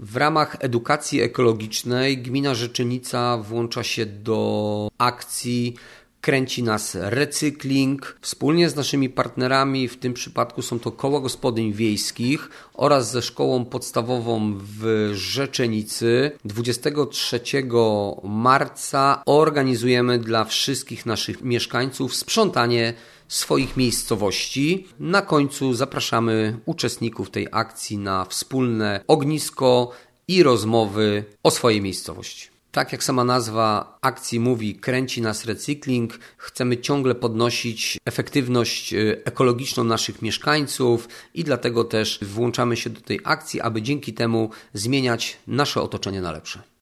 W ramach edukacji ekologicznej gmina Rzeczenica włącza się do akcji Kręci nas recykling. Wspólnie z naszymi partnerami, w tym przypadku są to koła gospodyń wiejskich oraz ze szkołą podstawową w Rzeczenicy, 23 marca organizujemy dla wszystkich naszych mieszkańców sprzątanie swoich miejscowości. Na końcu zapraszamy uczestników tej akcji na wspólne ognisko i rozmowy o swojej miejscowości. Tak jak sama nazwa akcji mówi, kręci nas recykling. Chcemy ciągle podnosić efektywność ekologiczną naszych mieszkańców i dlatego też włączamy się do tej akcji, aby dzięki temu zmieniać nasze otoczenie na lepsze.